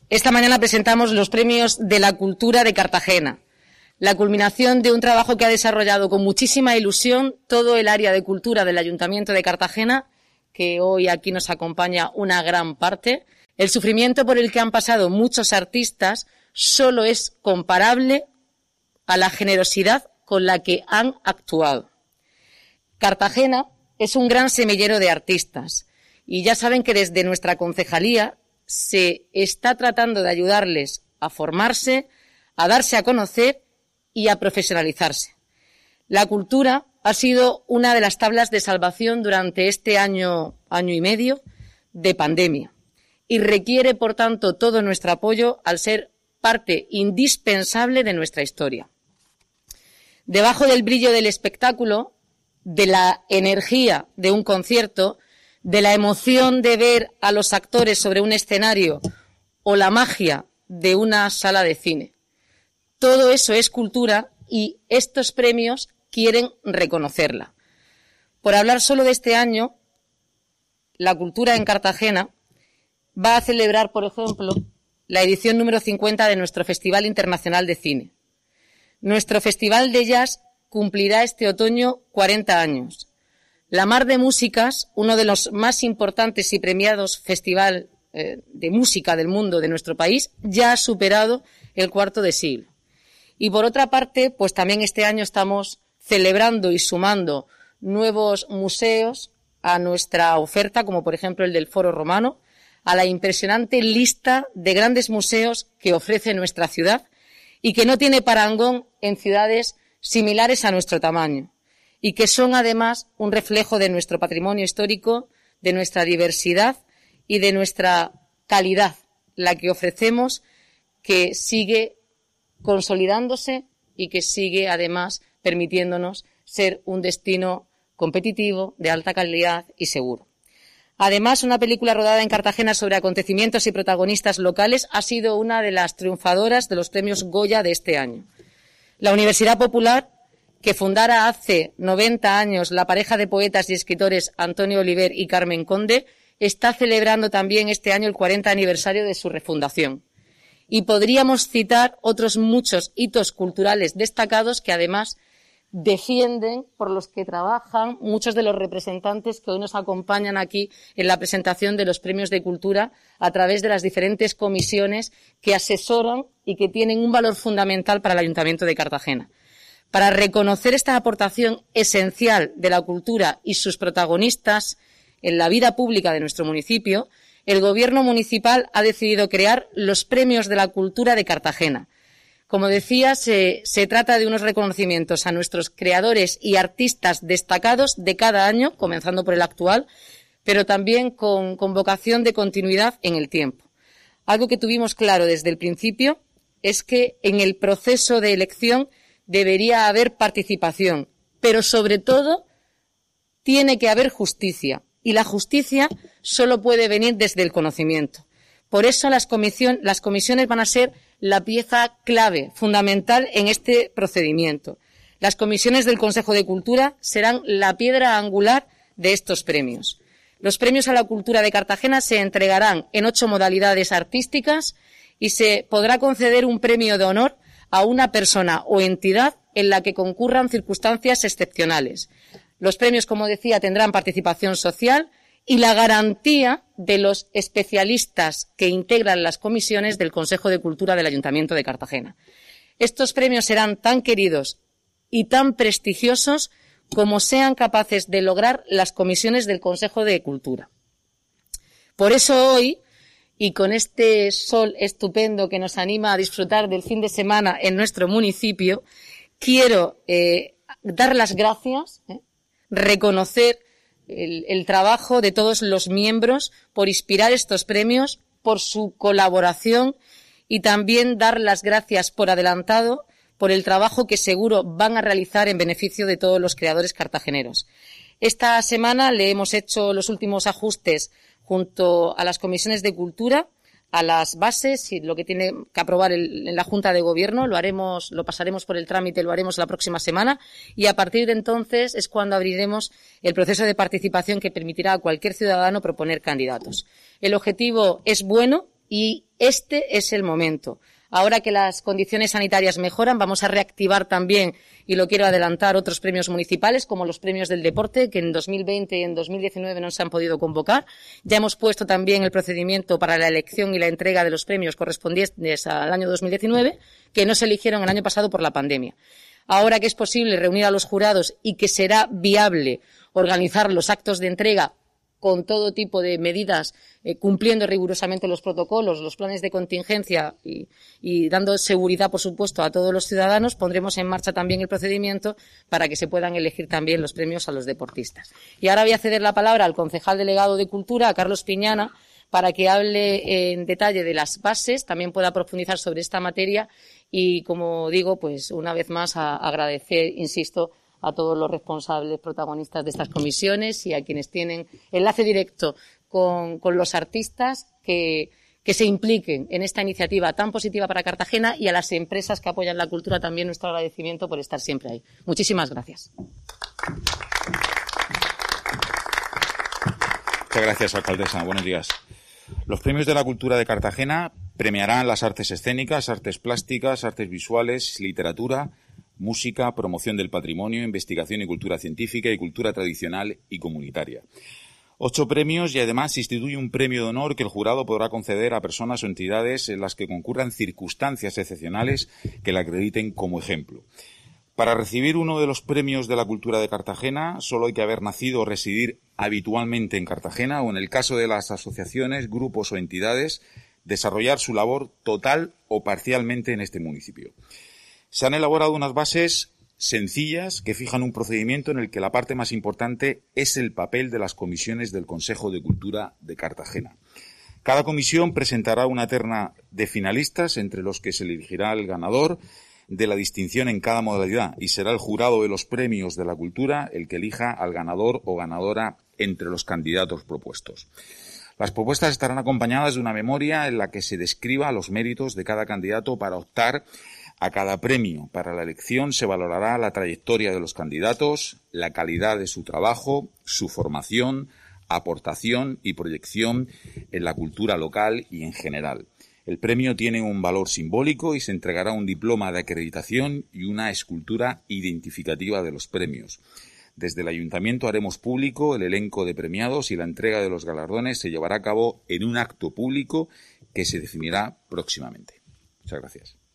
Esta mañana presentamos los premios de la cultura de Cartagena, la culminación de un trabajo que ha desarrollado con muchísima ilusión todo el área de cultura del Ayuntamiento de Cartagena, que hoy aquí nos acompaña una gran parte. El sufrimiento por el que han pasado muchos artistas solo es comparable a la generosidad con la que han actuado. Cartagena es un gran semillero de artistas y ya saben que desde nuestra concejalía se está tratando de ayudarles a formarse, a darse a conocer y a profesionalizarse. La cultura ha sido una de las tablas de salvación durante este año y medio de pandemia y requiere, por tanto, todo nuestro apoyo al ser parte indispensable de nuestra historia. Debajo del brillo del espectáculo, de la energía de un concierto, de la emoción de ver a los actores sobre un escenario o la magia de una sala de cine. Todo eso es cultura y estos premios quieren reconocerla. Por hablar solo de este año, la cultura en Cartagena va a celebrar, por ejemplo, la edición número 50 de nuestro Festival Internacional de Cine. Nuestro Festival de Jazz cumplirá este otoño 40 años. La Mar de Músicas, uno de los más importantes y premiados festivales de música del mundo de nuestro país, ya ha superado el cuarto de siglo. Y por otra parte, pues también este año estamos celebrando y sumando nuevos museos a nuestra oferta, como por ejemplo el del Foro Romano, a la impresionante lista de grandes museos que ofrece nuestra ciudad y que no tiene parangón en ciudades similares a nuestro tamaño y que son además un reflejo de nuestro patrimonio histórico, de nuestra diversidad y de nuestra calidad, la que ofrecemos, que sigue consolidándose y que sigue además permitiéndonos ser un destino competitivo, de alta calidad y seguro. Además, una película rodada en Cartagena sobre acontecimientos y protagonistas locales ha sido una de las triunfadoras de los premios Goya de este año. La Universidad Popular, que fundara hace 90 años la pareja de poetas y escritores Antonio Oliver y Carmen Conde, está celebrando también este año el 40 aniversario de su refundación. Y podríamos citar otros muchos hitos culturales destacados que además defienden, por los que trabajan muchos de los representantes que hoy nos acompañan aquí en la presentación de los premios de cultura a través de las diferentes comisiones que asesoran y que tienen un valor fundamental para el Ayuntamiento de Cartagena. Para reconocer esta aportación esencial de la cultura y sus protagonistas en la vida pública de nuestro municipio, el Gobierno municipal ha decidido crear los Premios de la Cultura de Cartagena. Como decía, se trata de unos reconocimientos a nuestros creadores y artistas destacados de cada año, comenzando por el actual, pero también con vocación de continuidad en el tiempo. Algo que tuvimos claro desde el principio es que en el proceso de elección debería haber participación, pero sobre todo tiene que haber justicia. Y la justicia solo puede venir desde el conocimiento. Por eso las comisiones van a ser la pieza clave, fundamental en este procedimiento. Las comisiones del Consejo de Cultura serán la piedra angular de estos premios. Los premios a la cultura de Cartagena se entregarán en 8 modalidades artísticas y se podrá conceder un premio de honor a una persona o entidad en la que concurran circunstancias excepcionales. Los premios, como decía, tendrán participación social y la garantía de los especialistas que integran las comisiones del Consejo de Cultura del Ayuntamiento de Cartagena. Estos premios serán tan queridos y tan prestigiosos como sean capaces de lograr las comisiones del Consejo de Cultura. Por eso hoy, y con este sol estupendo que nos anima a disfrutar del fin de semana en nuestro municipio, quiero dar las gracias, reconocer el trabajo de todos los miembros por inspirar estos premios, por su colaboración y también dar las gracias por adelantado por el trabajo que seguro van a realizar en beneficio de todos los creadores cartageneros. Esta semana le hemos hecho los últimos ajustes junto a las comisiones de cultura, a las bases y lo que tiene que aprobar en la Junta de Gobierno. Lo pasaremos por el trámite, lo haremos la próxima semana y a partir de entonces es cuando abriremos el proceso de participación que permitirá a cualquier ciudadano proponer candidatos. El objetivo es bueno, y este es el momento. Ahora que las condiciones sanitarias mejoran, vamos a reactivar también, y lo quiero adelantar, otros premios municipales, como los premios del deporte, que en 2020 y en 2019 no se han podido convocar. Ya hemos puesto también el procedimiento para la elección y la entrega de los premios correspondientes al año 2019, que no se eligieron el año pasado por la pandemia. Ahora que es posible reunir a los jurados y que será viable organizar los actos de entrega con todo tipo de medidas, cumpliendo rigurosamente los protocolos, los planes de contingencia y dando seguridad, por supuesto, a todos los ciudadanos, pondremos en marcha también el procedimiento para que se puedan elegir también los premios a los deportistas. Y ahora voy a ceder la palabra al concejal delegado de Cultura, a Carlos Piñana, para que hable en detalle de las bases, también pueda profundizar sobre esta materia y, como digo, pues una vez más agradecer, insisto, a todos los responsables protagonistas de estas comisiones y a quienes tienen enlace directo con los artistas que se impliquen en esta iniciativa tan positiva para Cartagena, y a las empresas que apoyan la cultura también nuestro agradecimiento por estar siempre ahí. Muchísimas gracias. Muchas gracias, alcaldesa. Buenos días. Los premios de la cultura de Cartagena premiarán las artes escénicas, artes plásticas, artes visuales, literatura, música, promoción del patrimonio, investigación y cultura científica y cultura tradicional y comunitaria. 8 premios y además se instituye un premio de honor que el jurado podrá conceder a personas o entidades en las que concurran circunstancias excepcionales que la acrediten como ejemplo. Para recibir uno de los premios de la cultura de Cartagena solo hay que haber nacido o residir habitualmente en Cartagena o, en el caso de las asociaciones, grupos o entidades, desarrollar su labor total o parcialmente en este municipio. Se han elaborado unas bases sencillas que fijan un procedimiento en el que la parte más importante es el papel de las comisiones del Consejo de Cultura de Cartagena. Cada comisión presentará una terna de finalistas entre los que se elegirá el ganador de la distinción en cada modalidad y será el jurado de los premios de la cultura el que elija al ganador o ganadora entre los candidatos propuestos. Las propuestas estarán acompañadas de una memoria en la que se describa los méritos de cada candidato para optar a cada premio. Para la elección se valorará la trayectoria de los candidatos, la calidad de su trabajo, su formación, aportación y proyección en la cultura local y en general. El premio tiene un valor simbólico y se entregará un diploma de acreditación y una escultura identificativa de los premios. Desde el Ayuntamiento haremos público el elenco de premiados y la entrega de los galardones se llevará a cabo en un acto público que se definirá próximamente. Muchas gracias.